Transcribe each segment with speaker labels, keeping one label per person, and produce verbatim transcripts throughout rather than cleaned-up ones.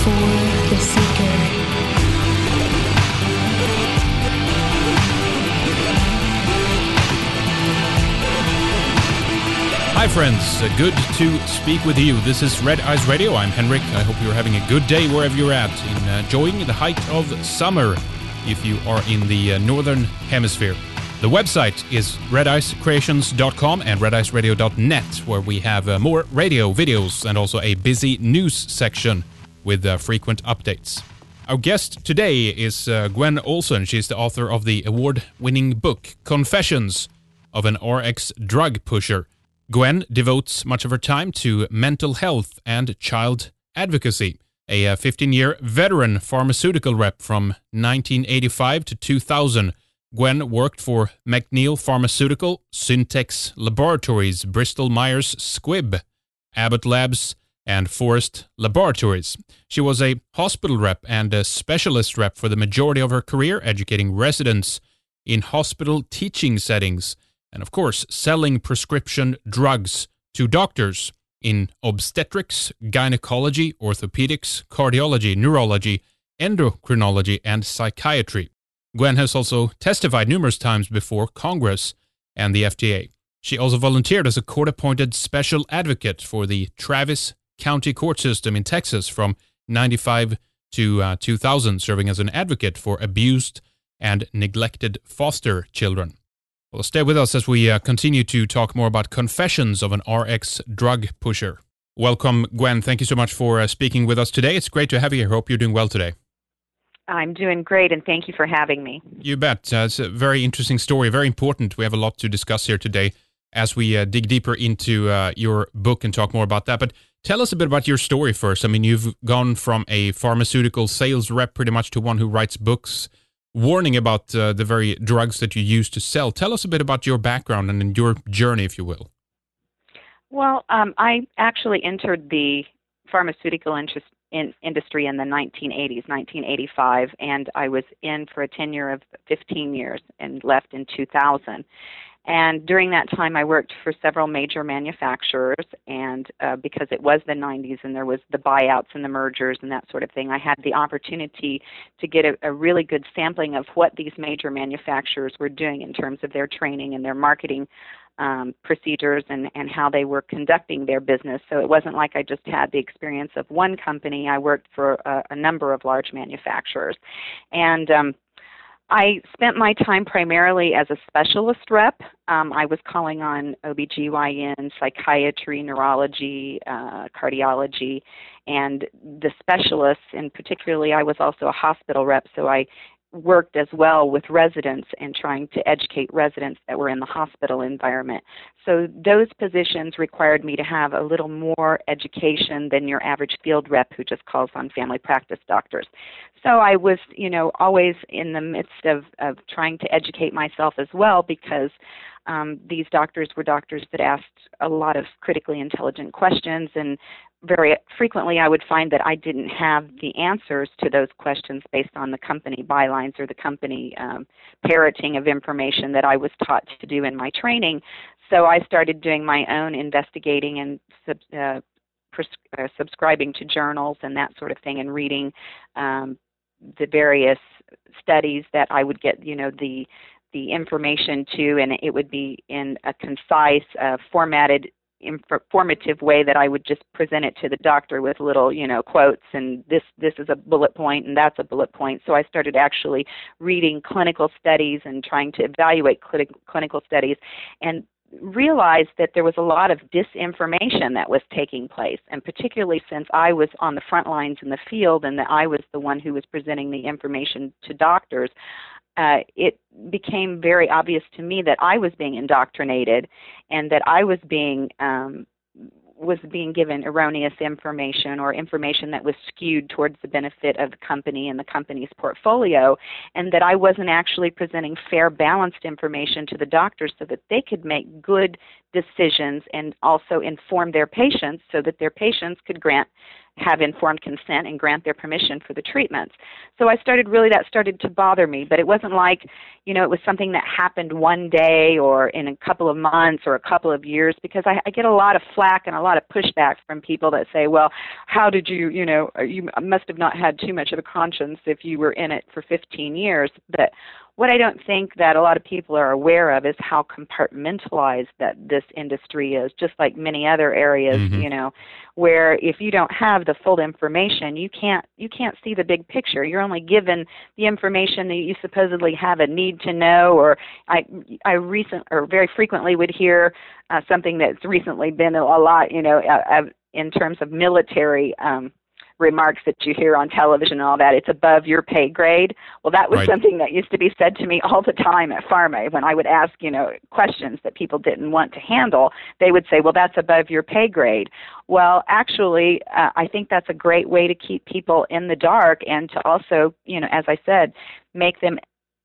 Speaker 1: for the seeker.
Speaker 2: Hi friends, uh, good to speak with you. This is Red Eyes Radio. I'm Henrik. I hope you're having a good day wherever you're at, in uh, enjoying the height of summer if you are in the uh, northern hemisphere. The website is red ice creations dot com and red ice radio dot net, where we have uh, more radio videos and also a busy news section with uh, frequent updates. Our guest today is uh, Gwen Olson. She's the author of the award-winning book Confessions of an R X Drug Pusher. Gwen devotes much of her time to mental health and child advocacy. A fifteen-year veteran pharmaceutical rep from nineteen eighty-five to two thousand, Gwen worked for McNeil Pharmaceutical, Syntex Laboratories, Bristol Myers Squibb, Abbott Labs, and Forest Laboratories. She was a hospital rep and a specialist rep for the majority of her career, educating residents in hospital teaching settings, and of course, selling prescription drugs to doctors in obstetrics, gynecology, orthopedics, cardiology, neurology, endocrinology, and psychiatry. Gwen has also testified numerous times before Congress and the F D A. She also volunteered as a court-appointed special advocate for the Travis County court system in Texas from ninety-five to uh, two thousand, serving as an advocate for abused and neglected foster children. Well, stay with us as we uh, continue to talk more about Confessions of an R X Drug Pusher. Welcome, Gwen. Thank you so much for uh, speaking with us today. It's great to have you here. Hope you're doing well today.
Speaker 3: I'm doing great, and thank you for having me.
Speaker 2: You bet. Uh, it's a very interesting story, very important. We have a lot to discuss here today as we uh, dig deeper into uh, your book and talk more about that. But tell us a bit about your story first. I mean, you've gone from a pharmaceutical sales rep pretty much to one who writes books warning about uh, the very drugs that you use to sell. Tell us a bit about your background and your journey, if you will.
Speaker 3: Well, um, I actually entered the pharmaceutical interest in industry in the nineteen eighties, nineteen eighty-five, and I was in for a tenure of fifteen years and left in two thousand. And during that time, I worked for several major manufacturers, and uh, because it was the nineties and there was the buyouts and the mergers and that sort of thing, I had the opportunity to get a, a really good sampling of what these major manufacturers were doing in terms of their training and their marketing um, procedures and, and how they were conducting their business. So it wasn't like I just had the experience of one company. I worked for a, a number of large manufacturers. And um, I spent my time primarily as a specialist rep. Um, I was calling on O B G Y N, psychiatry, neurology, uh, cardiology, and the specialists, and particularly I was also a hospital rep, so I worked as well with residents and trying to educate residents that were in the hospital environment. So those positions required me to have a little more education than your average field rep who just calls on family practice doctors. So I was, you know, always in the midst of, of trying to educate myself as well, because um, these doctors were doctors that asked a lot of critically intelligent questions, and very frequently I would find that I didn't have the answers to those questions based on the company bylines or the company um, parroting of information that I was taught to do in my training. So I started doing my own investigating and sub, uh, pres- uh, subscribing to journals and that sort of thing, and reading um, the various studies that I would get, you know, the the information to, and it would be in a concise, uh, formatted, informative way that I would just present it to the doctor with little, you know, quotes, and this this is a bullet point and that's a bullet point. So I started actually reading clinical studies and trying to evaluate cli- clinical studies, and realized that there was a lot of disinformation that was taking place, and particularly since I was on the front lines in the field and that I was the one who was presenting the information to doctors, uh, it became very obvious to me that I was being indoctrinated and that I was being um, was being given erroneous information, or information that was skewed towards the benefit of the company and the company's portfolio, and that I wasn't actually presenting fair, balanced information to the doctors so that they could make good decisions and also inform their patients so that their patients could grant have informed consent and grant their permission for the treatments. So I started really, that started to bother me, but it wasn't like, you know, it was something that happened one day or in a couple of months or a couple of years, because I, I get a lot of flack and a lot of pushback from people that say, well, how did you, you know, you must have not had too much of a conscience if you were in it for fifteen years. But what I don't think that a lot of people are aware of is how compartmentalized that this industry is, just like many other areas, mm-hmm. you know, where if you don't have the full information, you can't you can't see the big picture. You're only given the information that you supposedly have a need to know. Or I I recent or very frequently would hear uh, something that's recently been a lot, you know, uh, in terms of military um, remarks that you hear on television and all that, it's above your pay grade. Well, that was right. something that used to be said to me all the time at Pharma. When I would ask, you know, questions that people didn't want to handle, they would say, well, that's above your pay grade. Well, actually, uh, I think that's a great way to keep people in the dark and to also, you know, as I said, make them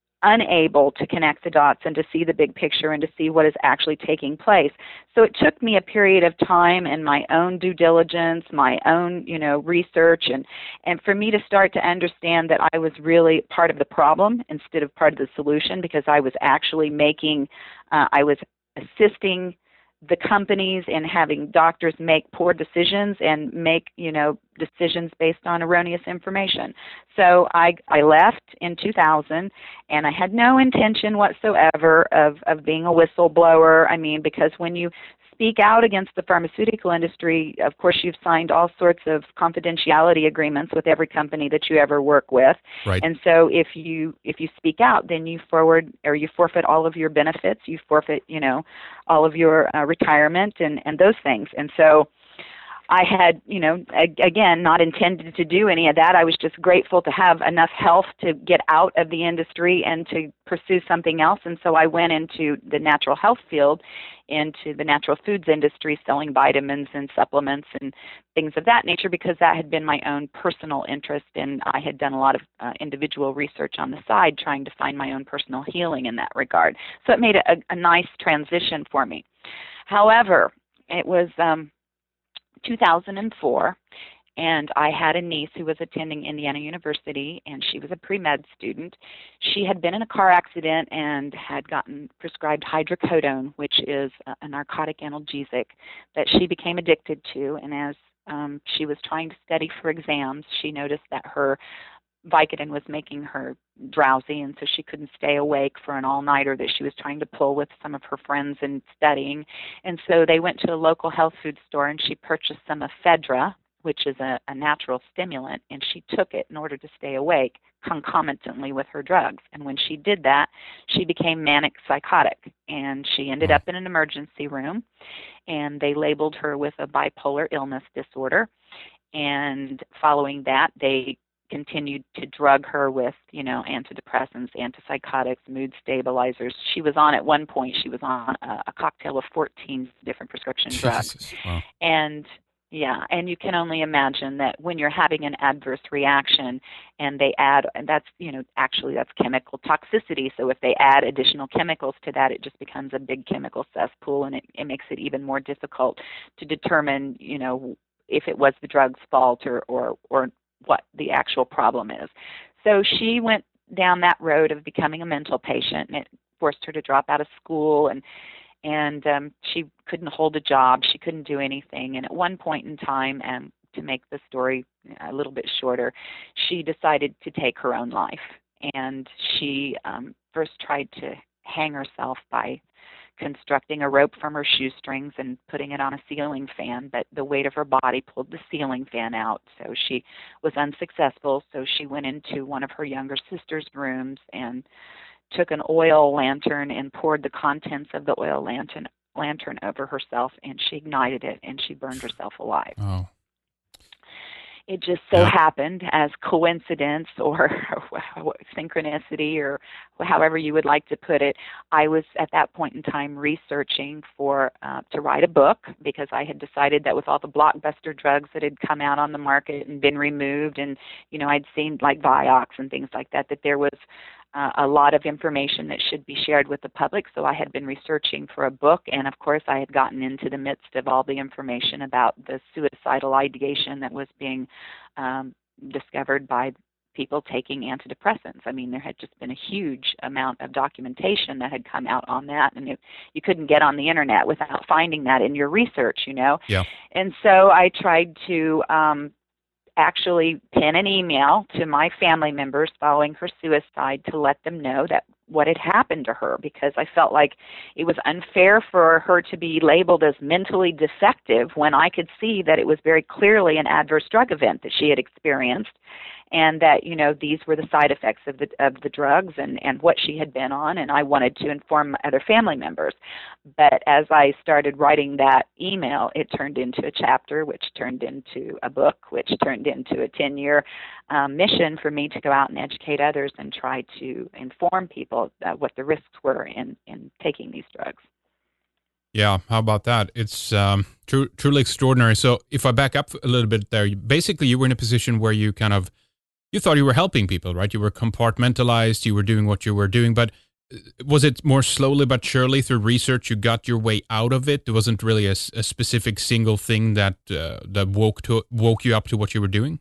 Speaker 3: unable to connect the dots and to see the big picture and to see what is actually taking place. So it took me a period of time and my own due diligence, my own, you know, research, and, and for me to start to understand that I was really part of the problem instead of part of the solution, because I was actually making, uh, I was assisting the companies in having doctors make poor decisions and make, you know, decisions based on erroneous information. So I, I left in two thousand, and I had no intention whatsoever of, of being a whistleblower. I mean, because when you speak out against the pharmaceutical industry, of course, you've signed all sorts of confidentiality agreements with every company that you ever work with.
Speaker 2: Right.
Speaker 3: And so if you if you speak out, then you forward or you forfeit all of your benefits. You forfeit, you know, all of your uh, retirement and, and those things. And so I had, you know, again, not intended to do any of that. I was just grateful to have enough health to get out of the industry and to pursue something else. And so I went into the natural health field, into the natural foods industry, selling vitamins and supplements and things of that nature, because that had been my own personal interest. And I had done a lot of uh, individual research on the side, trying to find my own personal healing in that regard. So it made a, a nice transition for me. However, it was um, two thousand four, and I had a niece who was attending Indiana University, and she was a pre-med student. She had been in a car accident and had gotten prescribed hydrocodone, which is a narcotic analgesic that she became addicted to. And as um, she was trying to study for exams, she noticed that her Vicodin was making her drowsy, and so she couldn't stay awake for an all-nighter that she was trying to pull with some of her friends and studying. And so they went to a local health food store, and she purchased some ephedra, which is a, a natural stimulant, and she took it in order to stay awake concomitantly with her drugs. And when she did that, she became manic psychotic, and she ended up in an emergency room, and they labeled her with a bipolar illness disorder. And following that, they continued to drug her with, you know, antidepressants, antipsychotics, mood stabilizers. She was on, at one point, she was on a, a cocktail of fourteen different prescription drugs.
Speaker 2: Jesus. Wow.
Speaker 3: And yeah, and you can only imagine that when you're having an adverse reaction and they add, and that's, you know, actually that's chemical toxicity. So if they add additional chemicals to that, it just becomes a big chemical cesspool, and it, it makes it even more difficult to determine, you know, if it was the drug's fault or, or, or what the actual problem is. So she went down that road of becoming a mental patient, and it forced her to drop out of school, and and um, she couldn't hold a job. She couldn't do anything. And at one point in time, and to make the story a little bit shorter, she decided to take her own life. And she um, first tried to hang herself by constructing a rope from her shoestrings and putting it on a ceiling fan, but the weight of her body pulled the ceiling fan out, so she was unsuccessful. So she went into one of her younger sister's rooms and took an oil lantern and poured the contents of the oil lantern lantern over herself, and she ignited it, and she burned herself alive.
Speaker 2: Oh.
Speaker 3: It just so yeah. happened, as coincidence or synchronicity, or however you would like to put it, I was at that point in time researching for uh, to write a book, because I had decided that with all the blockbuster drugs that had come out on the market and been removed, and you know I'd seen like Vioxx and things like that, that there was uh, a lot of information that should be shared with the public. So I had been researching for a book, and of course I had gotten into the midst of all the information about the suicidal ideation that was being um, discovered by people taking antidepressants. I mean, there had just been a huge amount of documentation that had come out on that, and it, you couldn't get on the internet without finding that in your research, you know.
Speaker 2: Yeah.
Speaker 3: And so I tried to um, actually pen an email to my family members following her suicide to let them know that what had happened to her, because I felt like it was unfair for her to be labeled as mentally defective when I could see that it was very clearly an adverse drug event that she had experienced, and that, you know, these were the side effects of the of the drugs and, and what she had been on, and I wanted to inform other family members. But as I started writing that email, it turned into a chapter, which turned into a book, which turned into a ten-year um, mission for me to go out and educate others and try to inform people uh, what the risks were in, in taking these drugs.
Speaker 2: Yeah, how about that? It's um, tru- truly extraordinary. So if I back up a little bit there, basically you were in a position where you kind of, you thought you were helping people, right? You were compartmentalized, you were doing what you were doing, but was it more slowly but surely through research you got your way out of it? There wasn't really a, a specific single thing that uh, that woke to woke you up to what you were doing?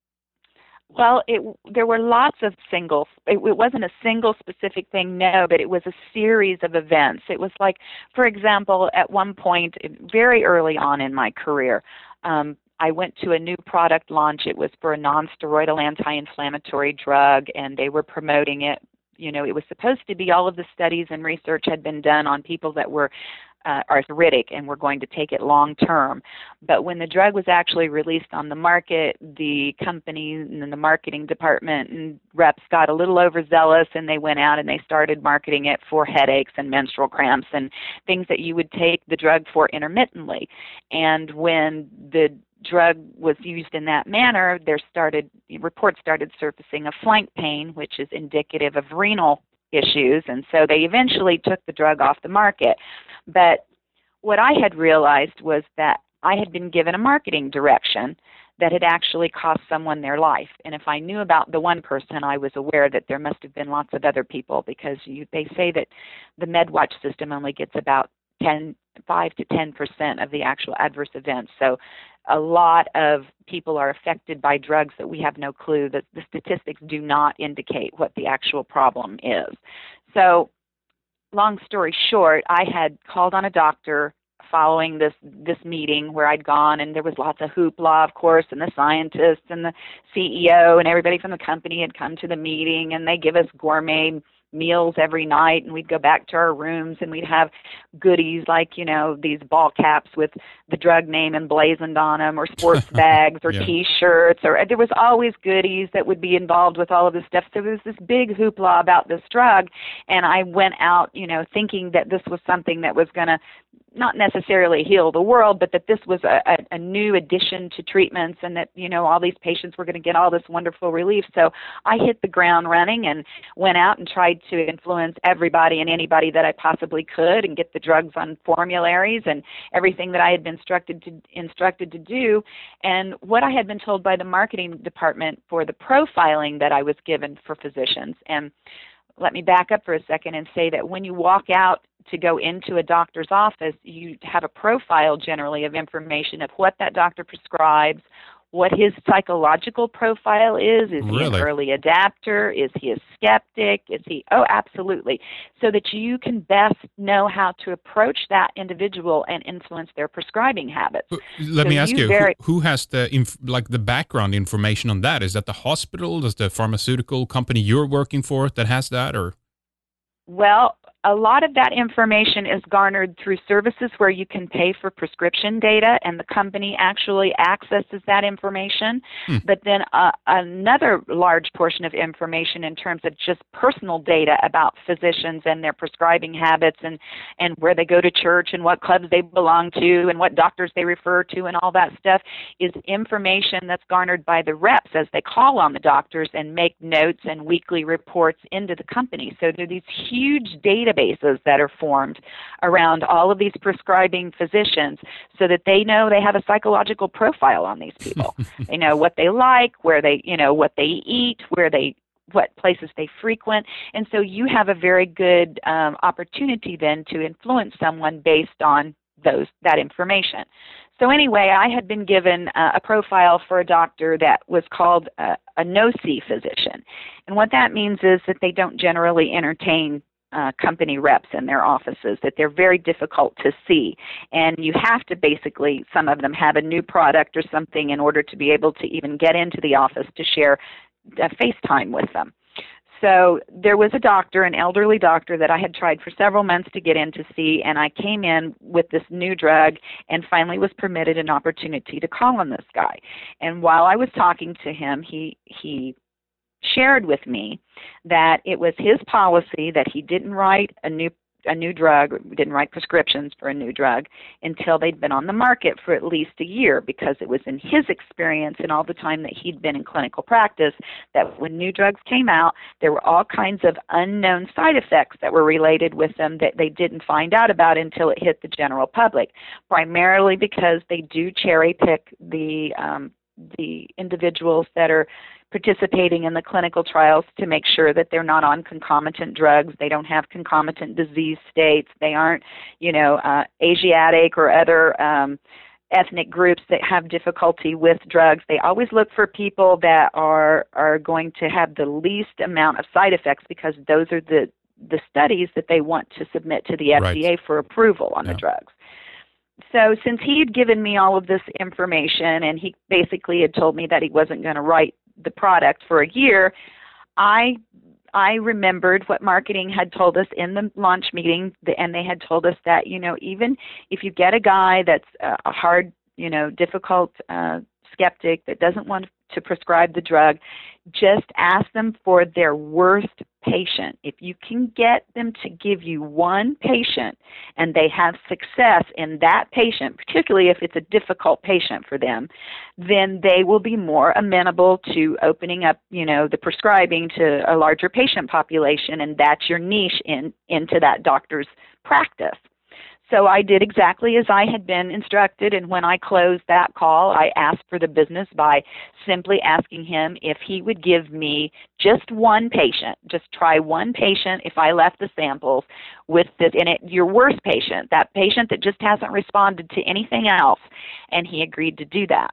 Speaker 3: Well, it, there were lots of singles. It, it wasn't a single specific thing, no, but it was a series of events. It was like, for example, at one point, very early on in my career, um, I went to a new product launch. It was for a non-steroidal anti-inflammatory drug, and they were promoting it. You know, it was supposed to be all of the studies and research had been done on people that were uh, arthritic and were going to take it long term. But when the drug was actually released on the market, the company and the marketing department and reps got a little overzealous, and they went out and they started marketing it for headaches and menstrual cramps and things that you would take the drug for intermittently. And when the drug was used in that manner, there started reports started surfacing of flank pain, which is indicative of renal issues, and so they eventually took the drug off the market. But what I had realized was that I had been given a marketing direction that had actually cost someone their life. And if I knew about the one person, I was aware that there must have been lots of other people, because you, they say that the MedWatch system only gets about ten, five to ten percent of the actual adverse events. So a lot of people are affected by drugs that we have no clue, that the statistics do not indicate what the actual problem is. So long story short, I had called on a doctor following this this meeting where I'd gone, and there was lots of hoopla, of course, and the scientists and the C E O and everybody from the company had come to the meeting, and they give us gourmet meals every night, and we'd go back to our rooms and we'd have goodies like, you know, these ball caps with the drug name emblazoned on them, or sports bags, or yeah. T-shirts, or there was always goodies that would be involved with all of this stuff. So there was this big hoopla about this drug, and I went out, you know, thinking that this was something that was going to not necessarily heal the world, but that this was a, a, a new addition to treatments, and that, you know, all these patients were going to get all this wonderful relief. So I hit the ground running and went out and tried to influence everybody and anybody that I possibly could and get the drugs on formularies and everything that I had been instructed to, instructed to do. And what I had been told by the marketing department for the profiling that I was given for physicians. And let me back up for a second and say that when you walk out to go into a doctor's office, you have a profile generally of information of what that doctor prescribes, what his psychological profile is. Is he
Speaker 2: really?
Speaker 3: An early adapter? Is he a skeptic? Is he, oh, absolutely. So that you can best know how to approach that individual and influence their prescribing habits.
Speaker 2: Let
Speaker 3: so
Speaker 2: me ask you,
Speaker 3: very,
Speaker 2: who, who has the, inf- like the background information on that? Is that the hospital? Does the pharmaceutical company you're working for that has that, or?
Speaker 3: Well, a lot of that information is garnered through services where you can pay for prescription data, and the company actually accesses that information. Hmm. But then uh, another large portion of information in terms of just personal data about physicians and their prescribing habits, and, and where they go to church and what clubs they belong to and what doctors they refer to and all that stuff, is information that's garnered by the reps as they call on the doctors and make notes and weekly reports into the company. So there are these huge databases that are formed around all of these prescribing physicians, so that they know they have a psychological profile on these people. They know what they like, where they, you know, what they eat, where they what places they frequent. And so you have a very good um, opportunity then to influence someone based on those that information. So anyway, I had been given uh, a profile for a doctor that was called a, a no-see physician. And what that means is that they don't generally entertain uh, company reps in their offices, that they're very difficult to see. And you have to basically, some of them have a new product or something in order to be able to even get into the office to share uh, FaceTime with them. So there was a doctor, an elderly doctor that I had tried for several months to get in to see, and I came in with this new drug and finally was permitted an opportunity to call on this guy. And while I was talking to him, he he shared with me that it was his policy that he didn't write a new a new drug, didn't write prescriptions for a new drug until they'd been on the market for at least a year, because it was in his experience and all the time that he'd been in clinical practice that when new drugs came out, there were all kinds of unknown side effects that were related with them that they didn't find out about until it hit the general public, primarily because they do cherry pick the um, the individuals that are participating in the clinical trials to make sure that they're not on concomitant drugs, they don't have concomitant disease states, they aren't, you know, uh, Asiatic or other um, ethnic groups that have difficulty with drugs. They always look for people that are are going to have the least amount of side effects, because those are the the studies that they want to submit to the F D A right. for approval on yeah. the drugs. So since he had given me all of this information and he basically had told me that he wasn't going to write the product for a year, I I remembered what marketing had told us in the launch meeting, and they had told us that, you know, even if you get a guy that's a hard, you know, difficult uh, skeptic that doesn't want to prescribe the drug, just ask them for their worst patient. If you can get them to give you one patient and they have success in that patient, particularly if it's a difficult patient for them, then they will be more amenable to opening up, you know, the prescribing to a larger patient population, and that's your niche in into that doctor's practice. So I did exactly as I had been instructed, and when I closed that call, I asked for the business by simply asking him if he would give me just one patient, just try one patient if I left the samples with this, in it, your worst patient, that patient that just hasn't responded to anything else, and he agreed to do that.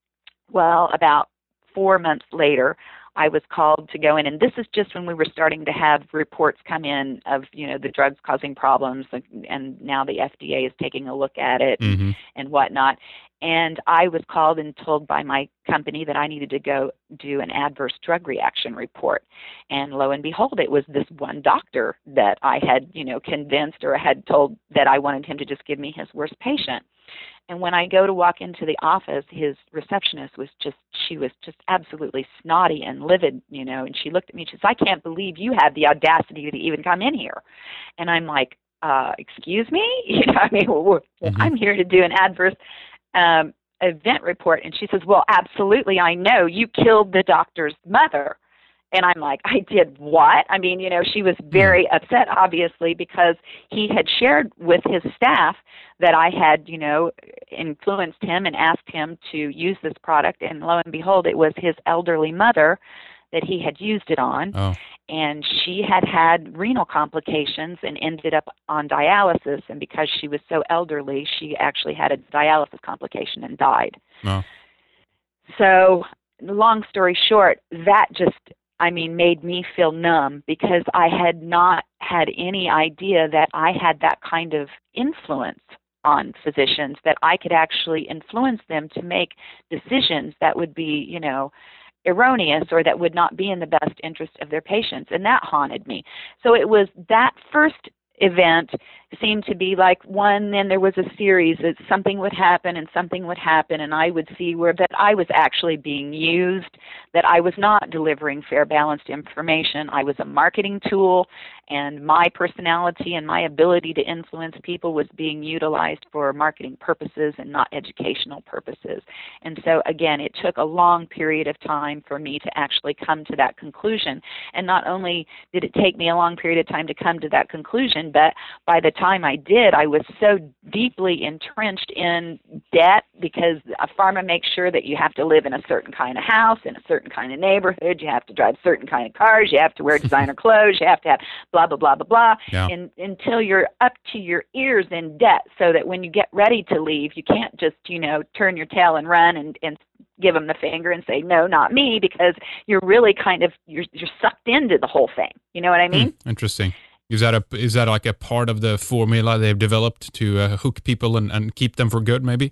Speaker 3: Well, about four months later, I was called to go in, and this is just when we were starting to have reports come in of, you know, the drugs causing problems, and now the F D A is taking a look at it mm-hmm. and whatnot. And I was called and told by my company that I needed to go do an adverse drug reaction report. And lo and behold, it was this one doctor that I had, you know, convinced or had told that I wanted him to just give me his worst patient. And when I go to walk into the office, his receptionist was just, she was just absolutely snotty and livid, you know, and she looked at me and she says, "I can't believe you had the audacity to even come in here." And I'm like, uh, excuse me? You know, I mean, well, mm-hmm. I'm here to do an adverse um, event report. And she says, "Well, absolutely, I know. You killed the doctor's mother." And I'm like, "I did what?" I mean, you know, she was very upset, obviously, because he had shared with his staff that I had, you know, influenced him and asked him to use this product. And lo and behold, it was his elderly mother that he had used it on. Oh. And she had had renal complications and ended up on dialysis. And because she was so elderly, she actually had a dialysis complication and died. Oh. So long story short, that just, I mean, made me feel numb, because I had not had any idea that I had that kind of influence on physicians, that I could actually influence them to make decisions that would be, you know, erroneous or that would not be in the best interest of their patients. And that haunted me. So it was that first event seemed to be like one, then there was a series that something would happen and something would happen, and I would see where that I was actually being used, that I was not delivering fair, balanced information. I was a marketing tool, and my personality and my ability to influence people was being utilized for marketing purposes and not educational purposes. And so again, it took a long period of time for me to actually come to that conclusion. And not only did it take me a long period of time to come to that conclusion, but by the time I did, I was so deeply entrenched in debt because a pharma makes sure that you have to live in a certain kind of house, in a certain kind of neighborhood, you have to drive certain kind of cars, you have to wear designer clothes, you have to have blah, blah, blah, blah, blah,
Speaker 2: yeah.
Speaker 3: and, until you're up to your ears in debt, so that when you get ready to leave, you can't just, you know, turn your tail and run and, and give them the finger and say, no, not me, because you're really kind of, you're, you're sucked into the whole thing. You know what I mean?
Speaker 2: Hmm, interesting. Is that a is that like a part of the formula they've developed to uh, hook people and, and keep them for good, maybe?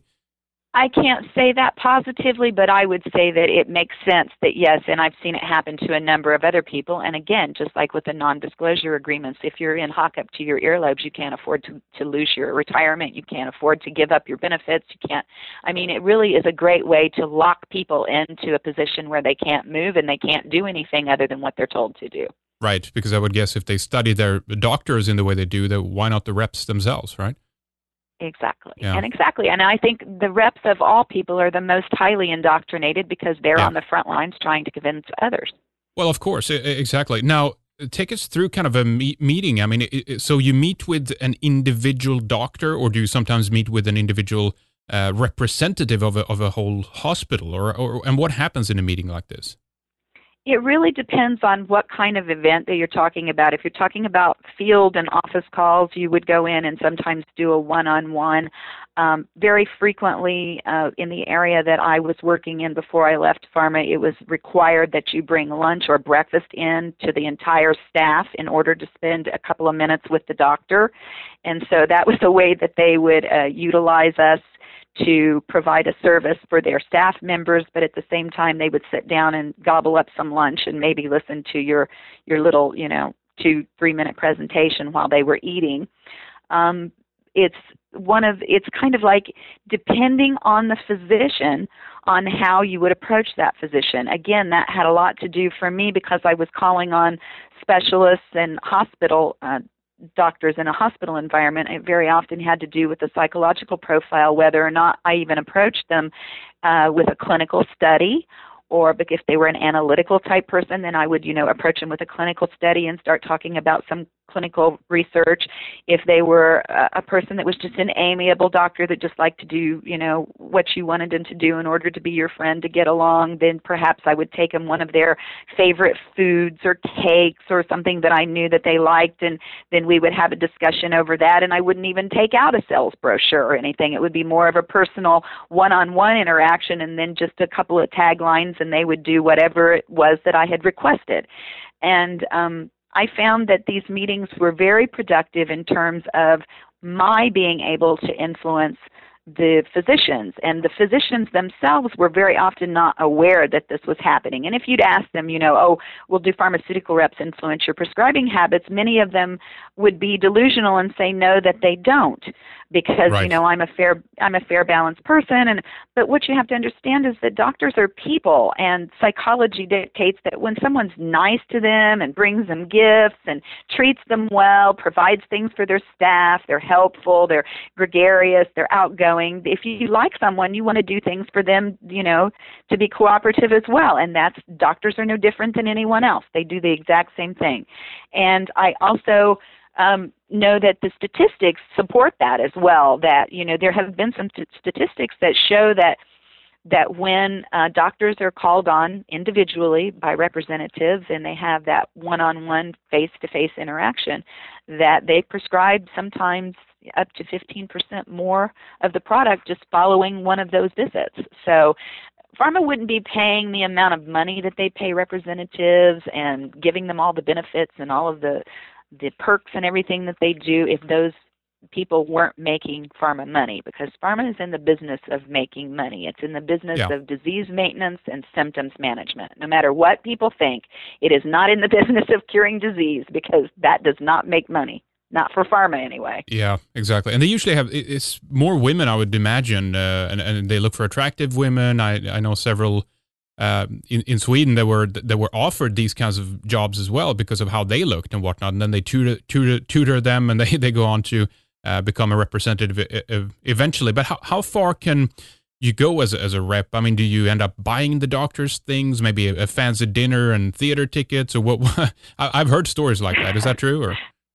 Speaker 3: I can't say that positively, but I would say that it makes sense that yes, and I've seen it happen to a number of other people. And again, just like with the non-disclosure agreements, if you're in hock up to your earlobes, you can't afford to, to lose your retirement. You can't afford to give up your benefits. You can't. I mean, it really is a great way to lock people into a position where they can't move and they can't do anything other than what they're told to do.
Speaker 2: Right, because I would guess if they study their doctors in the way they do, then why not the reps themselves, right?
Speaker 3: Exactly.
Speaker 2: Yeah.
Speaker 3: And exactly. And I think the reps of all people are the most highly indoctrinated because they're
Speaker 2: yeah.
Speaker 3: on the front lines trying to convince others.
Speaker 2: Well, of course. Exactly. Now, take us through kind of a me- meeting. I mean, it, it, so you meet with an individual doctor, or do you sometimes meet with an individual uh, representative of a, of a whole hospital? Or, or and what happens in a meeting like this?
Speaker 3: It really depends on what kind of event that you're talking about. If you're talking about field and office calls, you would go in and sometimes do a one-on-one. Um, very frequently uh, in the area that I was working in before I left pharma, it was required that you bring lunch or breakfast in to the entire staff in order to spend a couple of minutes with the doctor. And so that was a way that they would uh, utilize us to provide a service for their staff members, but at the same time they would sit down and gobble up some lunch and maybe listen to your your little, you know, two, three minute presentation while they were eating. Um, it's one of it's kind of like depending on the physician on how you would approach that physician. Again, that had a lot to do for me because I was calling on specialists and hospital uh, doctors in a hospital environment. It very often had to do with the psychological profile, whether or not I even approached them uh, with a clinical study, or if they were an analytical type person, then I would, you know, approach them with a clinical study and start talking about some clinical research. If they were a, a person that was just an amiable doctor that just liked to do, you know, what you wanted them to do in order to be your friend, to get along, then perhaps I would take them one of their favorite foods or cakes or something that I knew that they liked, and then we would have a discussion over that, and I wouldn't even take out a sales brochure or anything. It would be more of a personal one-on-one interaction and then just a couple of taglines, and they would do whatever it was that I had requested. And um, I found that these meetings were very productive in terms of my being able to influence the physicians, and the physicians themselves were very often not aware that this was happening. And if you'd ask them, you know, oh, well, do pharmaceutical reps influence your prescribing habits? Many of them would be delusional and say no, that they don't, because
Speaker 2: right.
Speaker 3: you know I'm a fair I'm a fair balanced person. And but what you have to understand is that doctors are people, and psychology dictates that when someone's nice to them and brings them gifts and treats them well, provides things for their staff, they're helpful, they're gregarious, they're outgoing. If you like someone, you want to do things for them, you know, to be cooperative as well. And that's, doctors are no different than anyone else. They do the exact same thing. And I also um, know that the statistics support that as well, that, you know, there have been some t- statistics that show that that when uh, doctors are called on individually by representatives and they have that one-on-one face-to-face interaction, that they prescribe sometimes up to fifteen percent more of the product just following one of those visits. So pharma wouldn't be paying the amount of money that they pay representatives and giving them all the benefits and all of the the perks and everything that they do if those people weren't making pharma money, because pharma is in the business of making money. It's in the business
Speaker 2: yeah.
Speaker 3: of disease maintenance and symptoms management. No matter what people think, it is not in the business of curing disease, because that does not make money. Not for pharma, anyway.
Speaker 2: Yeah, exactly. And they usually have, it's more women, I would imagine, uh, and, and they look for attractive women. I I know several uh, in, in Sweden that were that were offered these kinds of jobs as well because of how they looked and whatnot. And then they tutor, tutor, tutor them, and they, they go on to uh, become a representative eventually. But how, how far can you go as a, as a rep? I mean, do you end up buying the doctor's things, maybe a, a fancy dinner and theater tickets, or what? I've heard stories like that. Is that true? Or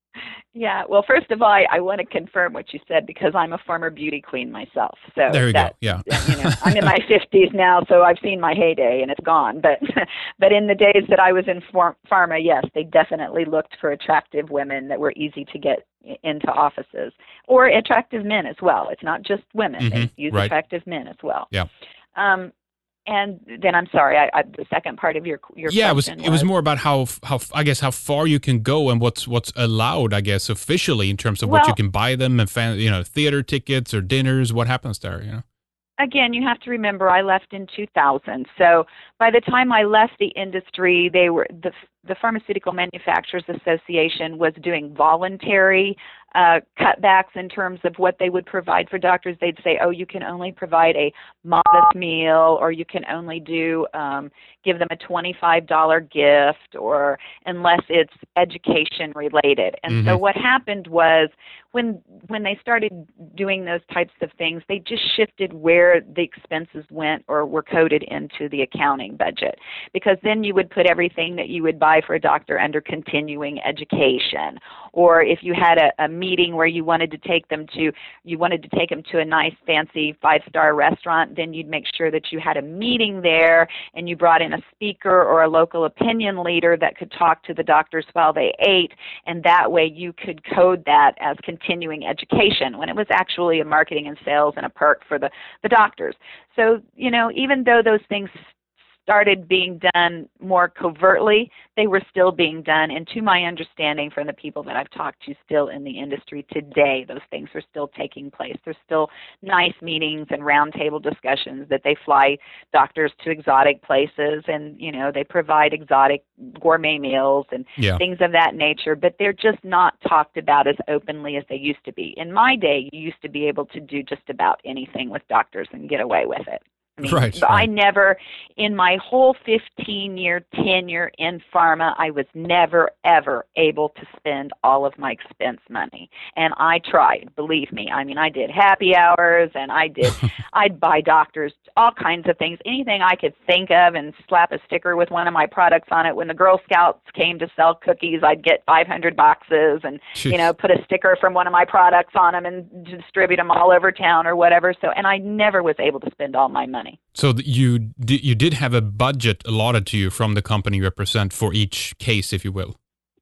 Speaker 3: Yeah, well, first of all, I, I want to confirm what you said because I'm a former beauty queen myself. So
Speaker 2: there you
Speaker 3: that,
Speaker 2: go. Yeah,
Speaker 3: you know, I'm in my fifties now, so I've seen my heyday and it's gone. But but in the days that I was in ph- pharma, yes, they definitely looked for attractive women that were easy to get into offices, or attractive men as well. It's not just women;
Speaker 2: mm-hmm.
Speaker 3: they use
Speaker 2: right.
Speaker 3: attractive men as well.
Speaker 2: Yeah.
Speaker 3: Um, And then I'm sorry, I, I, the second part of your your
Speaker 2: yeah,
Speaker 3: question
Speaker 2: it was,
Speaker 3: was
Speaker 2: it was more about how how I guess how far you can go and what's what's allowed, I guess, officially in terms of
Speaker 3: well,
Speaker 2: what you can buy them and fan, you know, theater tickets or dinners. What happens there? You know.
Speaker 3: Again, you have to remember I left in two thousand. So by the time I left the industry, they were the the Pharmaceutical Manufacturers Association was doing voluntary uh, cutbacks in terms of what they would provide for doctors. They'd say, oh, you can only provide a modest meal, or you can only do um, give them a twenty-five dollars gift, or unless it's education related. And
Speaker 2: mm-hmm.
Speaker 3: so what happened was when when they started doing those types of things, they just shifted where the expenses went or were coded into the accounting budget, because then you would put everything that you would buy for a doctor under continuing education. Or if you had a, a meeting where you wanted to take them to you wanted to take them to a nice fancy five-star restaurant, then you'd make sure that you had a meeting there and you brought in a speaker or a local opinion leader that could talk to the doctors while they ate, and that way you could code that as continuing education when it was actually a marketing and sales and a perk for the, the doctors. So, you know, even though those things started being done more covertly, they were still being done. And to my understanding from the people that I've talked to still in the industry today, those things are still taking place. There's still nice meetings and roundtable discussions that they fly doctors to exotic places, and, you know, they provide exotic gourmet meals and
Speaker 2: yeah.
Speaker 3: things of that nature, but they're just not talked about as openly as they used to be. In my day, you used to be able to do just about anything with doctors and get away with it. I mean,
Speaker 2: right,
Speaker 3: I
Speaker 2: right.
Speaker 3: never, in my whole fifteen-year tenure in pharma, I was never, ever able to spend all of my expense money. And I tried, believe me. I mean, I did happy hours, and I did, I'd buy doctors all kinds of things, anything I could think of, and slap a sticker with one of my products on it. When the Girl Scouts came to sell cookies, I'd get five hundred boxes and,
Speaker 2: Jeez.
Speaker 3: you know, put a sticker from one of my products on them and distribute them all over town or whatever. So, and I never was able to spend all my money.
Speaker 2: So you did, you did have a budget allotted to you from the company you represent for each case, if you will.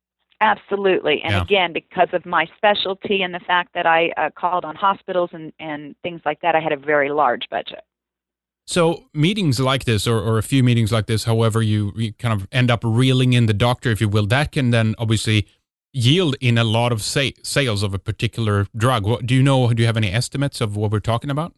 Speaker 3: Absolutely. And
Speaker 2: yeah.
Speaker 3: again, because of my specialty and the fact that I uh, called on hospitals and, and things like that, I had a very large budget.
Speaker 2: So meetings like this, or, or a few meetings like this, however you, you kind of end up reeling in the doctor, if you will, that can then obviously yield in a lot of sa- sales of a particular drug. What, do you know, do you have any estimates of what we're talking about?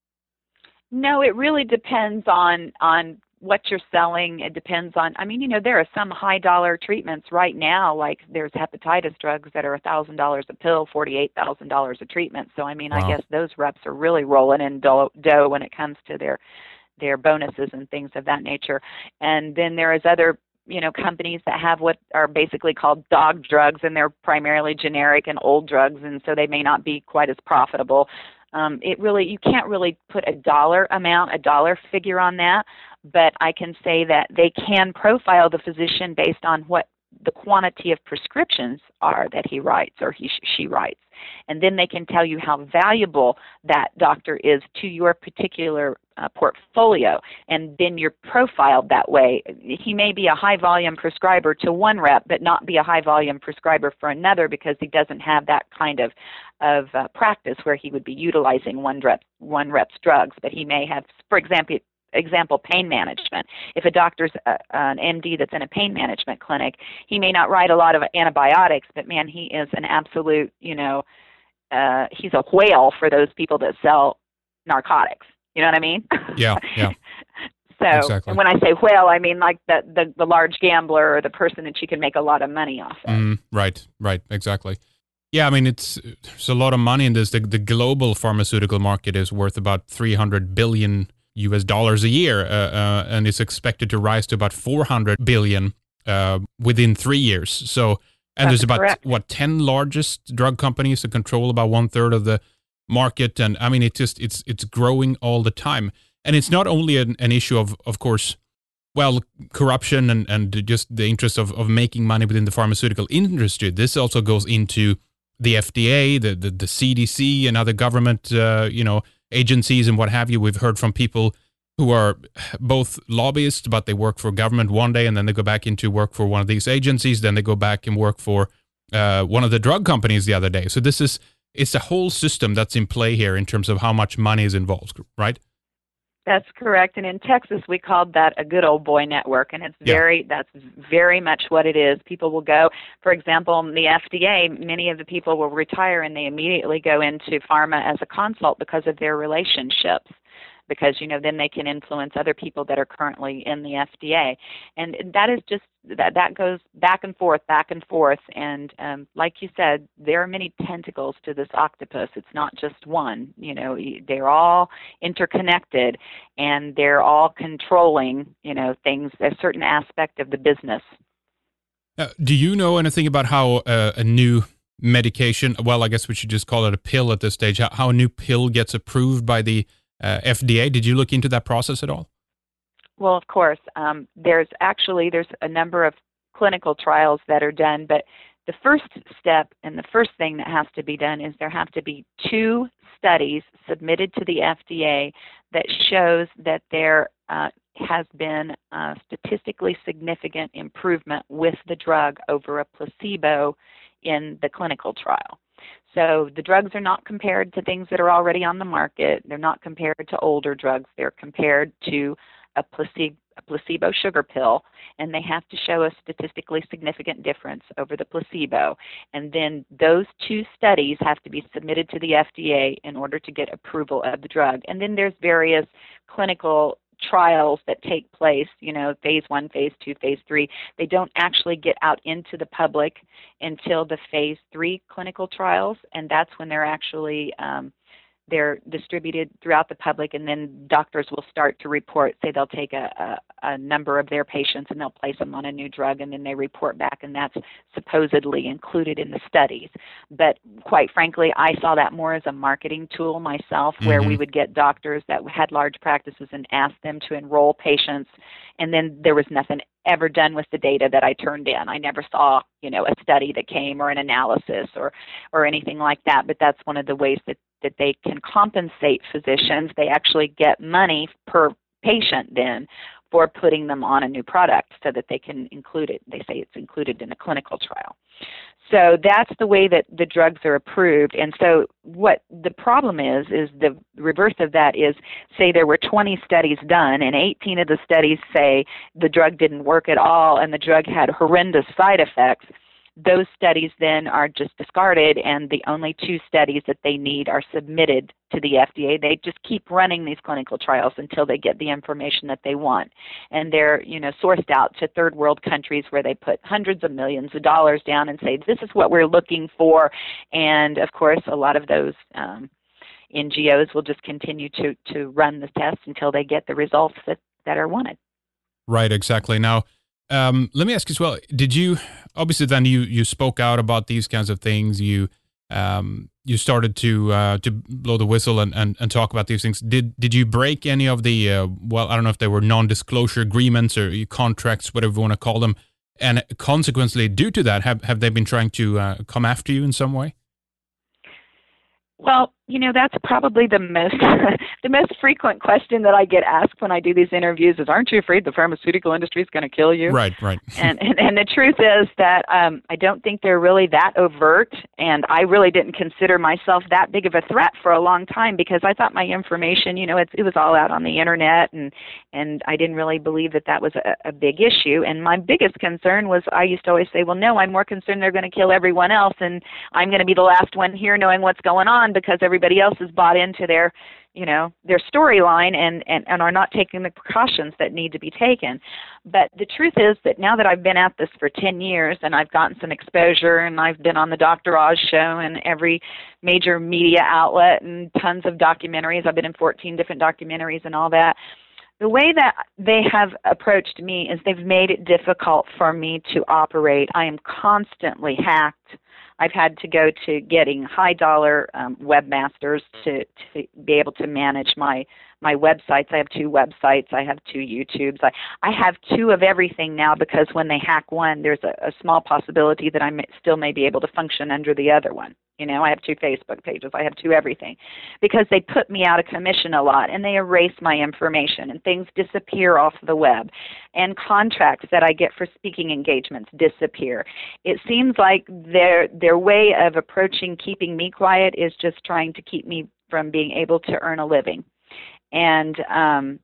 Speaker 3: No, it really depends on on what you're selling. It depends on, I mean, you know, there are some high dollar treatments right now, like there's hepatitis drugs that are one thousand dollars a pill, forty-eight thousand dollars a treatment. So, I mean, wow. I guess those reps are really rolling in dough, dough when it comes to their their bonuses and things of that nature. And then there is other, you know, companies that have what are basically called dog drugs, and they're primarily generic and old drugs, and so they may not be quite as profitable. Um, it really, you can't really put a dollar amount, a dollar figure on that, but I can say that they can profile the physician based on what the quantity of prescriptions are that he writes or he she writes. And then they can tell you how valuable that doctor is to your particular uh, portfolio. And then you're profiled that way. He may be a high-volume prescriber to one rep, but not be a high-volume prescriber for another because he doesn't have that kind of of uh, practice where he would be utilizing one rep one rep's drugs. But he may have, for example, example, pain management. If a doctor's a, an M D that's in a pain management clinic, he may not write a lot of antibiotics, but man, he is an absolute, you know, uh, he's a whale for those people that sell narcotics. You know what I mean?
Speaker 2: Yeah, yeah.
Speaker 3: So,
Speaker 2: exactly.
Speaker 3: And when I say whale, I mean like the, the, the large gambler or the person that you can make a lot of money off of.
Speaker 2: Mm, right, right, exactly. Yeah, I mean, it's there's a lot of money in this. The, the global pharmaceutical market is worth about three hundred billion U S dollars a year, uh, uh, and it's expected to rise to about four hundred billion uh, within three years. So, and
Speaker 3: That's
Speaker 2: there's about
Speaker 3: correct.
Speaker 2: what ten largest drug companies that control about one third of the market, and I mean, it just it's it's growing all the time. And it's not only an, an issue of, of course, well, corruption and, and just the interest of, of making money within the pharmaceutical industry. This also goes into the F D A, the, the, the C D C, and other government, uh, you know, agencies and what have you. We've heard from people who are both lobbyists, but they work for government one day, and then they go back into work for one of these agencies. Then they go back and work for uh, one of the drug companies the other day. So this is, it's a whole system that's in play here in terms of how much money is involved, right?
Speaker 3: That's correct. And in Texas, we called that a good old boy network, and it's very, yeah. that's very much what it is. People will go, for example, the F D A, many of the people will retire and they immediately go into pharma as a consult because of their relationships. Because, you know, then they can influence other people that are currently in the F D A. And that is just, that, that goes back and forth, back and forth. And um, like you said, there are many tentacles to this octopus. It's not just one. You know, they're all interconnected, and they're all controlling, you know, things, a certain aspect of the business.
Speaker 2: Uh, do you know anything about how uh, a new medication, well, I guess we should just call it a pill at this stage, how, how a new pill gets approved by the Uh, F D A? Did you look into that process at all?
Speaker 3: Well, of course. Um, there's actually, there's a number of clinical trials that are done, but the first step and the first thing that has to be done is there have to be two studies submitted to the F D A that shows that there uh, has been a statistically significant improvement with the drug over a placebo in the clinical trial. So the drugs are not compared to things that are already on the market. They're not compared to older drugs. They're compared to a placebo, a placebo sugar pill, and they have to show a statistically significant difference over the placebo. And then those two studies have to be submitted to the F D A in order to get approval of the drug. And then there's various clinical trials that take place, you know, phase one, phase two, phase three. They don't actually get out into the public until the phase three clinical trials, and that's when they're actually um, they're distributed throughout the public, and then doctors will start to report, say they'll take a, a, a number of their patients and they'll place them on a new drug, and then they report back, and that's supposedly included in the studies. But quite frankly, I saw that more as a marketing tool myself, where mm-hmm. we would get doctors that had large practices and ask them to enroll patients, and then there was nothing ever done with the data that I turned in. I never saw, you know, a study that came or an analysis or, or anything like that, but that's one of the ways that that they can compensate physicians. They actually get money per patient then for putting them on a new product so that they can include it. They say it's included in a clinical trial. So that's the way that the drugs are approved. And so what the problem is, is the reverse of that is, say there were twenty studies done and eighteen of the studies say the drug didn't work at all and the drug had horrendous side effects. Those studies then are just discarded, and the only two studies that they need are submitted to the F D A. They just keep running these clinical trials until they get the information that they want. And they're, you know, sourced out to third world countries where they put hundreds of millions of dollars down and say, this is what we're looking for. And of course, a lot of those um, N G Os will just continue to, to run the tests until they get the results that, that are wanted.
Speaker 2: Right, exactly. Now, Um, let me ask you as well, did you, obviously then you, you spoke out about these kinds of things, you um, you started to uh, to blow the whistle and, and, and talk about these things. Did did you break any of the, uh, well, I don't know if they were non-disclosure agreements or contracts, whatever you want to call them, and consequently, due to that, have, have they been trying to uh, come after you in some way?
Speaker 3: Well, you know, that's probably the most the most frequent question that I get asked when I do these interviews is, aren't you afraid the pharmaceutical industry is going to kill you?
Speaker 2: Right, right.
Speaker 3: and, and and the truth is that um, I don't think they're really that overt, and I really didn't consider myself that big of a threat for a long time because I thought my information, you know, it's, it was all out on the internet, and, and I didn't really believe that that was a, a big issue. And my biggest concern was I used to always say, well, no, I'm more concerned they're going to kill everyone else, and I'm going to be the last one here knowing what's going on because everybody else has bought into their, you know, their storyline and, and, and are not taking the precautions that need to be taken. But the truth is that now that I've been at this for ten years and I've gotten some exposure and I've been on the Doctor Oz show and every major media outlet and tons of documentaries, I've been in fourteen different documentaries and all that, the way that they have approached me is they've made it difficult for me to operate. I am constantly hacked. I've had to go to getting high-dollar um, webmasters to, to be able to manage my, my websites. I have two websites. I have two YouTubes. I, I have two of everything now because when they hack one, there's a, a small possibility that I may, still may be able to function under the other one. You know, I have two Facebook pages. I have two everything, because they put me out of commission a lot, and they erase my information, and things disappear off the web, and contracts that I get for speaking engagements disappear. It seems like their their way of approaching keeping me quiet is just trying to keep me from being able to earn a living. And um,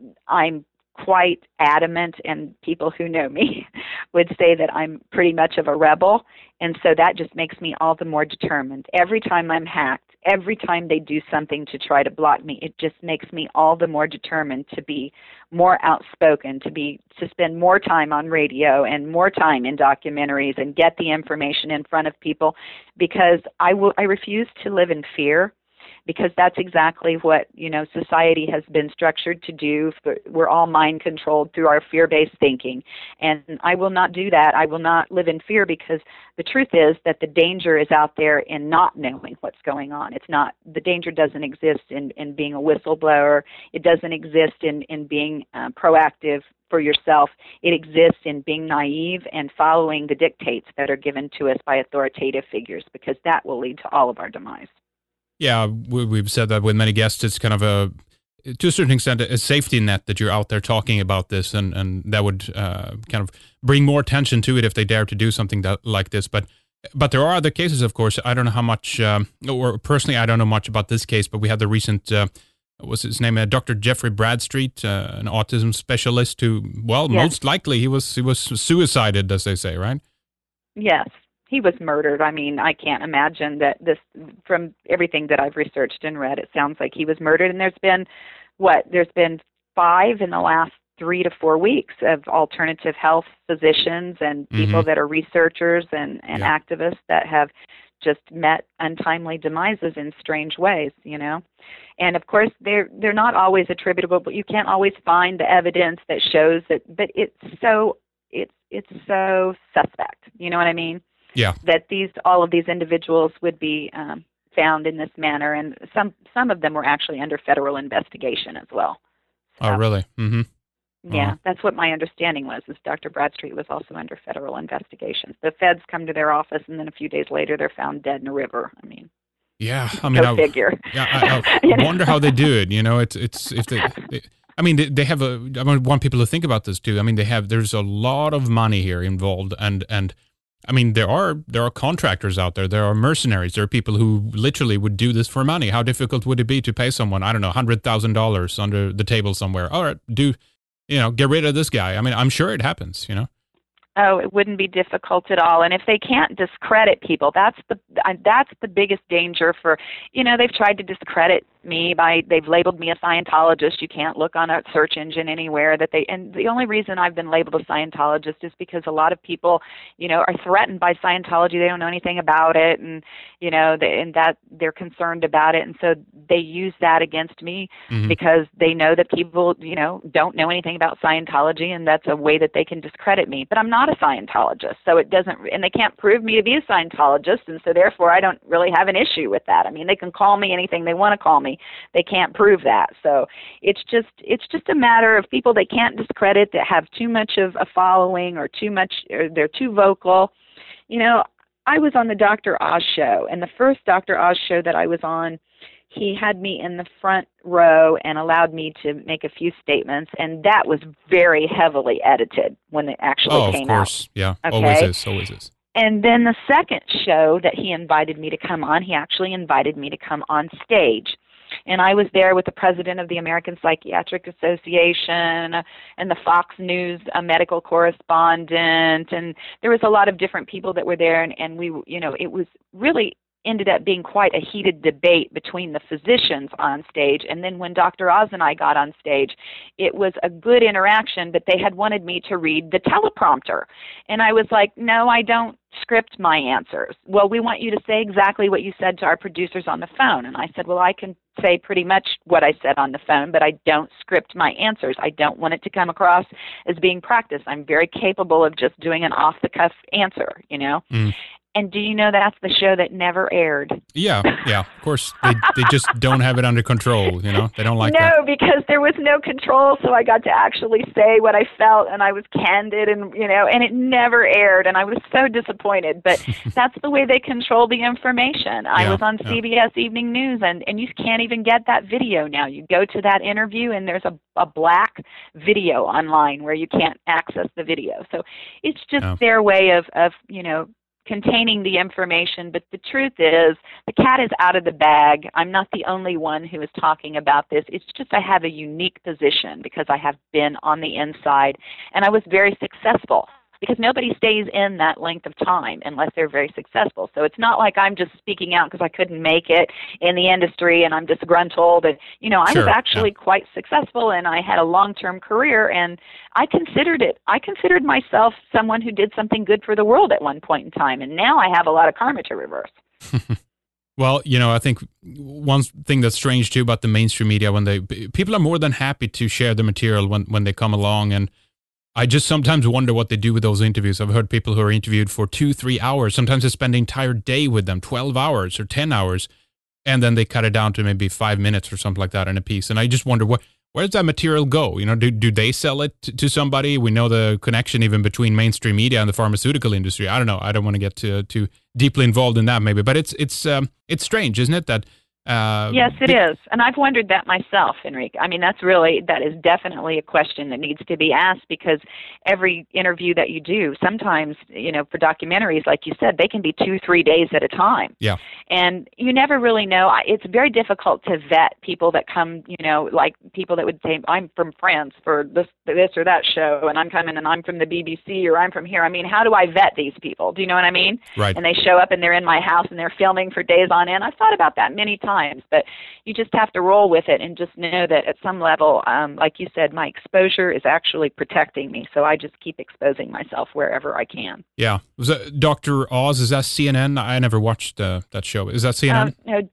Speaker 3: I'm quite adamant, and people who know me would say that I'm pretty much of a rebel, and so that just makes me all the more determined. Every time I'm hacked, every time they do something to try to block me, it just makes me all the more determined to be more outspoken, to be to spend more time on radio and more time in documentaries and get the information in front of people, because I will I refuse to live in fear. Because that's exactly what, you know, society has been structured to do. We're all mind controlled through our fear-based thinking. And I will not do that. I will not live in fear, because the truth is that the danger is out there in not knowing what's going on. It's not, the danger doesn't exist in, in being a whistleblower. It doesn't exist in, in being uh, proactive for yourself. It exists in being naive and following the dictates that are given to us by authoritative figures, because that will lead to all of our demise.
Speaker 2: Yeah, we, we've said that with many guests. It's kind of a, to a certain extent, a safety net that you're out there talking about this, and, and that would uh, kind of bring more attention to it if they dare to do something that, like this. But but there are other cases, of course. I don't know how much, um, or personally, I don't know much about this case, but we had the recent, uh, what's his name, uh, Doctor Jeffrey Bradstreet, uh, an autism specialist who, well,
Speaker 3: Yes.
Speaker 2: most likely he was he was suicided, as they say, right?
Speaker 3: Yes. He was murdered. I mean, I can't imagine that this, from everything that I've researched and read, it sounds like he was murdered. And there's been, what, there's been five in the last three to four weeks of alternative health physicians and people
Speaker 2: Mm-hmm.
Speaker 3: that are researchers and, and
Speaker 2: Yeah.
Speaker 3: activists that have just met untimely demises in strange ways, you know. And of course, they're they're not always attributable, but you can't always find the evidence that shows that. But it's so it's it's so suspect. You know what I mean?
Speaker 2: Yeah.
Speaker 3: That these all of these individuals would be um, found in this manner, and some some of them were actually under federal investigation as well. So,
Speaker 2: Oh, really? Mm-hmm.
Speaker 3: yeah,
Speaker 2: Uh-huh.
Speaker 3: that's what my understanding was. Is Doctor Bradstreet was also under federal investigation. The feds come to their office, and then a few days later, they're found dead in a river. I mean,
Speaker 2: Yeah, I mean,
Speaker 3: go
Speaker 2: I,
Speaker 3: figure.
Speaker 2: yeah, I, I
Speaker 3: You know?
Speaker 2: wonder how they do it. You know, it's it's if they, they I mean, they, they have a. I mean, want people to think about this too. I mean, they have. There's a lot of money here involved, and and I mean, there are there are contractors out there. There are mercenaries. There are people who literally would do this for money. How difficult would it be to pay someone? I don't know, hundred thousand dollars under the table somewhere. All right, do you know? Get rid of this guy. I mean, I'm sure it happens. You know.
Speaker 3: Oh, it wouldn't be difficult at all. And if they can't discredit people, that's the that's the biggest danger for, you know, they've tried to discredit me by, they've labeled me a Scientologist. You can't look on a search engine anywhere that they, and the only reason I've been labeled a Scientologist is because a lot of people, you know, are threatened by Scientology. They don't know anything about it, and, you know, they, and that they're concerned about it. And so they use that against me
Speaker 2: Mhm.
Speaker 3: because they know that people, you know, don't know anything about Scientology, and that's a way that they can discredit me. But I'm not a Scientologist, so it doesn't, and they can't prove me to be a Scientologist, and so therefore I don't really have an issue with that. I mean, they can call me anything they want to call me. They can't prove that. So it's just it's just a matter of people they can't discredit, that have too much of a following, or too much, or they're too vocal. You know, I was on the Doctor Oz show, and the first Doctor Oz show that I was on, he had me in the front row and allowed me to make a few statements, and that was very heavily edited when it actually
Speaker 2: Oh,
Speaker 3: came
Speaker 2: of course.
Speaker 3: out.
Speaker 2: Yeah.
Speaker 3: Okay.
Speaker 2: Always is. Always is.
Speaker 3: And then the second show that he invited me to come on, he actually invited me to come on stage. And I was there with the president of the American Psychiatric Association and the Fox News uh, medical correspondent, and there was a lot of different people that were there, and, and we, you know, it was really ended up being quite a heated debate between the physicians on stage. And then when Doctor Oz and I got on stage, it was a good interaction, but they had wanted me to read the teleprompter. And I was like, no, I don't script my answers. Well, we want you to say exactly what you said to our producers on the phone. And I said, well, I can say pretty much what I said on the phone, but I don't script my answers. I don't want it to come across as being practiced. I'm very capable of just doing an off-the-cuff answer, you know.
Speaker 2: Mm.
Speaker 3: And do you know that's the show that never aired?
Speaker 2: Yeah, yeah. Of course, they they just don't have it under control. You know, they don't like
Speaker 3: no,
Speaker 2: that.
Speaker 3: No, because there was no control, so I got to actually say what I felt, and I was candid, and you know, and it never aired, and I was so disappointed. But that's the way they control the information. I
Speaker 2: yeah,
Speaker 3: was on
Speaker 2: yeah.
Speaker 3: C B S Evening News, and and you can't even get that video now. You go to that interview, and there's a a black video online where you can't access the video. So it's just
Speaker 2: yeah.
Speaker 3: their way of of you know. containing the information, but the truth is the cat is out of the bag. I'm not the only one who is talking about this. It's just I have a unique position because I have been on the inside, and I was very successful because nobody stays in that length of time unless they're very successful. So it's not like I'm just speaking out because I couldn't make it in the industry and I'm disgruntled. And, you know, I
Speaker 2: sure,
Speaker 3: was actually
Speaker 2: yeah.
Speaker 3: quite successful, and I had a long-term career, and I considered it. I considered myself someone who did something good for the world at one point in time, and now I have a lot of karma to reverse.
Speaker 2: Well, you know, I think one thing that's strange too about the mainstream media, when they people are more than happy to share the material when, when they come along, and I just sometimes wonder what they do with those interviews. I've heard people who are interviewed for two, three hours. Sometimes they spend the entire day with them, twelve hours or ten hours, and then they cut it down to maybe five minutes or something like that in a piece. And I just wonder, what, where does that material go? You know, do do they sell it to, to somebody? We know the connection even between mainstream media and the pharmaceutical industry. I don't know. I don't want to get too, too deeply involved in that maybe, but it's it's um, it's strange, isn't it? That Uh,
Speaker 3: yes, it is. And I've wondered that myself, Enrique. I mean, that's really, that is definitely a question that needs to be asked, because every interview that you do, sometimes, you know, for documentaries, like you said, they can be two, three days at a time.
Speaker 2: Yeah.
Speaker 3: And you never really know. It's very difficult to vet people that come, you know, like people that would say, I'm from France for this, this or that show, and I'm coming and I'm from the B B C, or I'm from here. I mean, how do I vet these people? Do you know what I mean?
Speaker 2: Right.
Speaker 3: And they show up and they're in my house and they're filming for days on end. I've thought about that many times. Times, but you just have to roll with it and just know that at some level, um, like you said, my exposure is actually protecting me. So I just keep exposing myself wherever I can.
Speaker 2: Yeah. Was that Doctor Oz? Is that C N N? I never watched uh, that show. Is that C N N?
Speaker 3: Um, no,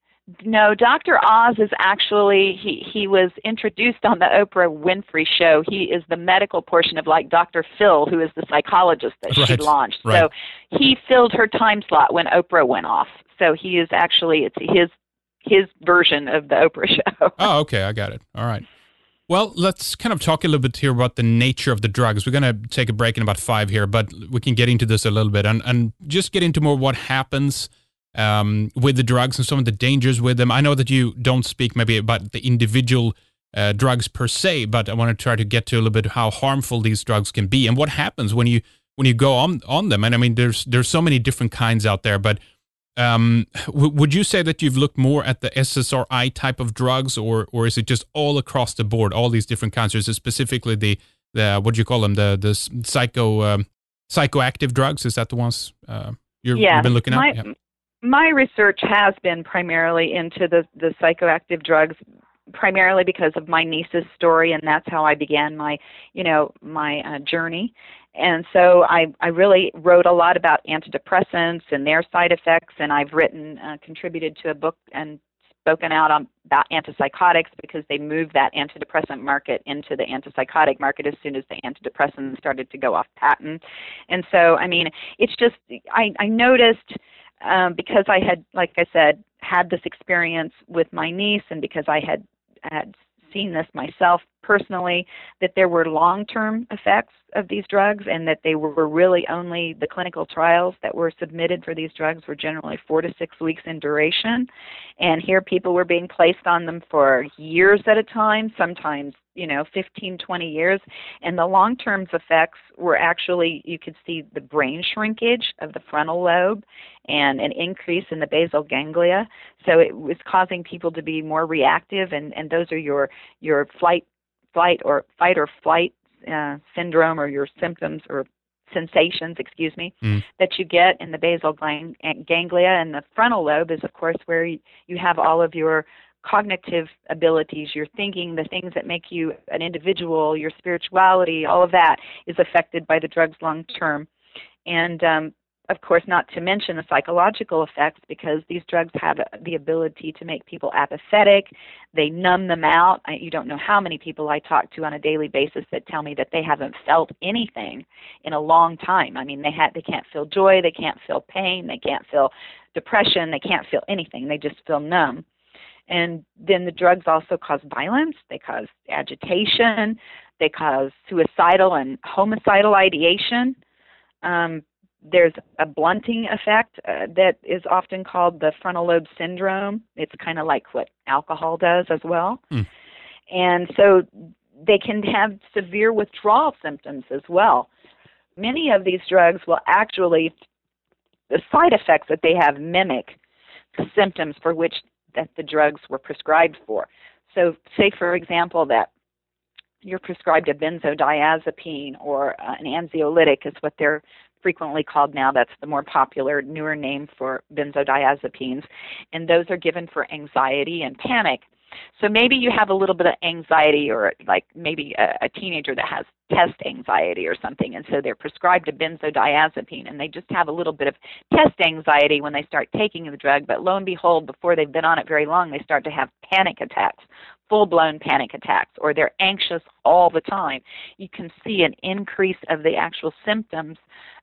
Speaker 3: no. Doctor Oz is actually, he, he was introduced on the Oprah Winfrey Show. He is the medical portion of, like, Doctor Phil, who is the psychologist that
Speaker 2: right.
Speaker 3: she launched.
Speaker 2: Right.
Speaker 3: So he filled her time slot when Oprah went off. So he is actually, it's his his version of the Oprah show.
Speaker 2: Oh, okay. I got it. All right. Well, let's kind of talk a little bit here about the nature of the drugs. We're going to take a break in about five here, but we can get into this a little bit and, and just get into more what happens um, with the drugs and some of the dangers with them. I know that you don't speak maybe about the individual uh, drugs per se, but I want to try to get to a little bit how harmful these drugs can be and what happens when you when you go on on them. And I mean, there's there's so many different kinds out there, but Um, w- would you say that you've looked more at the S S R I type of drugs, or or is it just all across the board, all these different kinds? Or is it specifically the the what do you call them, the the psycho um, psychoactive drugs? Is that the ones uh, you're,
Speaker 3: yes,
Speaker 2: you've been looking at?
Speaker 3: My,
Speaker 2: yeah.
Speaker 3: my research has been primarily into the the psychoactive drugs, primarily because of my niece's story, and that's how I began my you know my uh, journey. And so I, I really wrote a lot about antidepressants and their side effects, and I've written, uh, contributed to a book and spoken out on, about antipsychotics, because they moved that antidepressant market into the antipsychotic market as soon as the antidepressants started to go off patent. And so, I mean, it's just, I, I noticed, um, because I had, like I said, had this experience with my niece, and because I had had seen this myself personally, that there were long-term effects of these drugs, and that they were really only, the clinical trials that were submitted for these drugs were generally four to six weeks in duration. And here people were being placed on them for years at a time, sometimes, you know, fifteen, twenty years. And the long-term effects were actually, you could see the brain shrinkage of the frontal lobe and an increase in the basal ganglia. So it was causing people to be more reactive, and, and those are your, your flight, flight or fight or flight uh, syndrome, or your symptoms or sensations, excuse me, mm. that you get in the basal gang- ganglia. And the frontal lobe is, of course, where you, you have all of your cognitive abilities, your thinking, the things that make you an individual, your spirituality, all of that is affected by the drugs long term. And um, of course, not to mention the psychological effects, because these drugs have the ability to make people apathetic. They numb them out. I, you don't know how many people I talk to on a daily basis that tell me that they haven't felt anything in a long time. I mean, they ha- they can't feel joy, they can't feel pain, they can't feel depression, they can't feel anything. They just feel numb. And then the drugs also cause violence, they cause agitation, they cause suicidal and homicidal ideation. Um, There's a blunting effect uh, that is often called the frontal lobe syndrome. It's kind of like what alcohol does as well. Mm. And so they can have severe withdrawal symptoms as well. Many of these drugs will actually, the side effects that they have mimic the symptoms for which that the drugs were prescribed for. So say, for example, that you're prescribed a benzodiazepine or uh, an anxiolytic is what they're frequently called now. That's the more popular, newer name for benzodiazepines. And those are given for anxiety and panic. So maybe you have a little bit of anxiety, or like maybe a, a teenager that has test anxiety or something, and so they're prescribed a benzodiazepine, and they just have a little bit of test anxiety when they start taking the drug, but lo and behold, before they've been on it very long, they start to have panic attacks, full-blown panic attacks, or they're anxious all the time. You can see an increase of the actual symptoms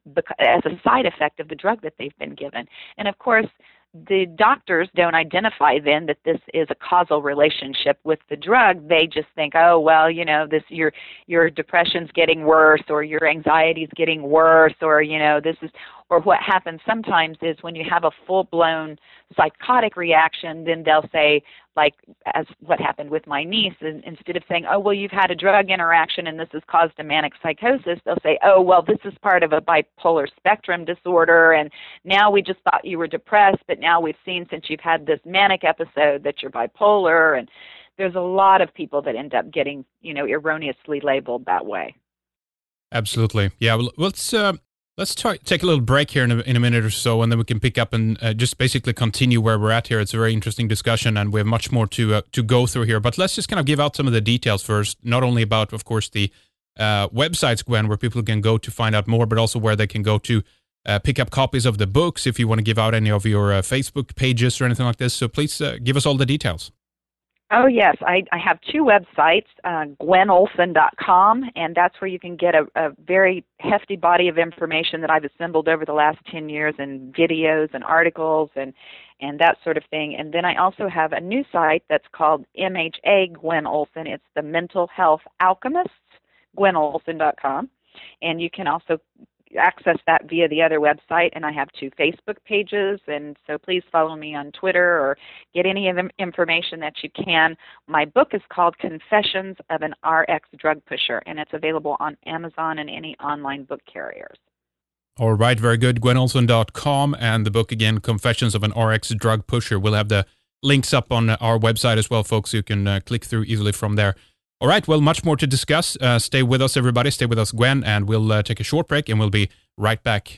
Speaker 3: as a side effect of the drug that they've been given. And of course, the doctors don't identify then that this is a causal relationship with the drug. They just think, oh, well, you know, this your your depression's getting worse, or your anxiety's getting worse, or, you know, this is, or what happens sometimes is when you have a full-blown psychotic reaction, then they'll say, like as what happened with my niece, and instead of saying, oh, well, you've had a drug interaction and this has caused a manic psychosis, they'll say, oh, well, this is part of a bipolar spectrum disorder, and now we just thought you were depressed, but now we've seen since you've had this manic episode that you're bipolar. And there's a lot of people that end up getting, you know, erroneously labeled that way.
Speaker 2: Absolutely. Yeah, well, let's uh, let's try, take a little break here in a, in a minute or so, and then we can pick up and uh, just basically continue where we're at here. It's a very interesting discussion, and we have much more to uh, to go through here. But let's just kind of give out some of the details first, not only about, of course, the uh, websites, Gwen, where people can go to find out more, but also where they can go to uh, pick up copies of the books, if you want to give out any of your uh, Facebook pages or anything like this. So please uh, give us all the details.
Speaker 3: Oh, yes. I, I have two websites, uh, Gwen Olson dot com, and that's where you can get a, a very hefty body of information that I've assembled over the last ten years, and videos and articles and, and that sort of thing. And then I also have a new site that's called M H A Gwen Olson. It's the Mental Health Alchemists, Gwen Olson dot com. And you can also access that via the other website, and I have two Facebook pages, and so please follow me on Twitter or get any of the information that you can. My book is called Confessions of an R X Drug Pusher, and it's available on Amazon and any online book carriers.
Speaker 2: All right, very good. Gwen Olson dot com, and the book again, Confessions of an R X Drug Pusher. We'll have the links up on our website as well, folks. You can uh, click through easily from there. All right, well, much more to discuss. Uh, stay with us, everybody. Stay with us, Gwen, and we'll uh, take a short break, and we'll be right back.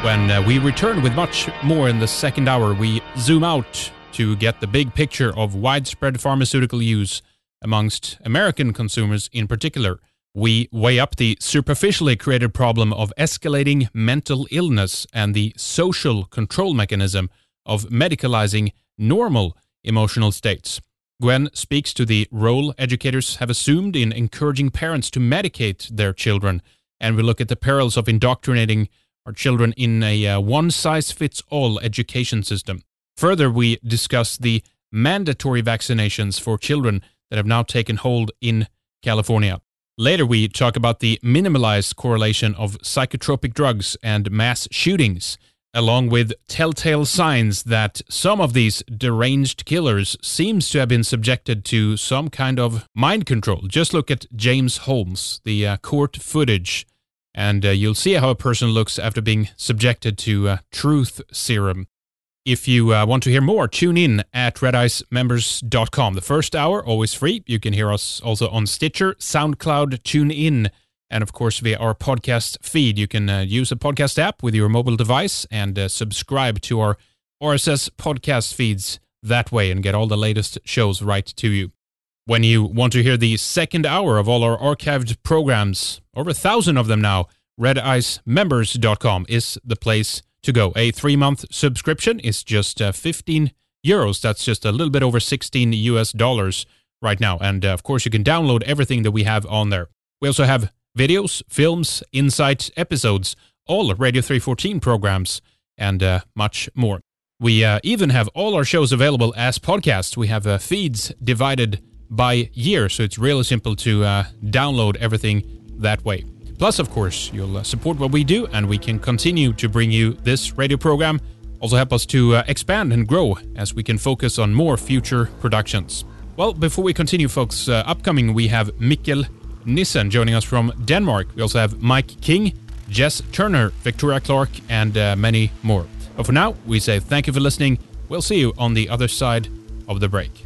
Speaker 2: When uh, we return with much more in the second hour, we zoom out to get the big picture of widespread pharmaceutical use amongst American consumers in particular. We weigh up the superficially created problem of escalating mental illness and the social control mechanism of medicalizing normal emotional states. Gwen speaks to the role educators have assumed in encouraging parents to medicate their children, and we look at the perils of indoctrinating our children in a uh, one-size-fits-all education system. Further, we discuss the mandatory vaccinations for children that have now taken hold in California. Later, we talk about the minimalized correlation of psychotropic drugs and mass shootings, along with telltale signs that some of these deranged killers seems to have been subjected to some kind of mind control. Just look at James Holmes, the uh, court footage, and uh, you'll see how a person looks after being subjected to uh, truth serum. If you uh, want to hear more, tune in at red ice members dot com. The first hour, always free. You can hear us also on Stitcher, SoundCloud, TuneIn, and of course via our podcast feed. You can uh, use a podcast app with your mobile device and uh, subscribe to our R S S podcast feeds that way and get all the latest shows right to you. When you want to hear the second hour of all our archived programs, over a thousand of them now, red ice members dot com is the place to go. A three-month subscription is just uh, fifteen euros. That's just a little bit over sixteen U S dollars right now. And uh, of course, you can download everything that we have on there. We also have videos, films, insight episodes, all Radio three fourteen programs, and uh, much more. We uh, even have all our shows available as podcasts. We have uh, feeds divided by year, so it's really simple to uh, download everything that way. Plus, of course, you'll uh, support what we do, and we can continue to bring you this radio program. Also help us to uh, expand and grow as we can focus on more future productions. Well, before we continue, folks, uh, upcoming we have Mikkel Nissen joining us from Denmark. We also have Mike King, Jess Turner, Victoria Clark, and uh, many more. But for now, we say thank you for listening. We'll see you on the other side of the break.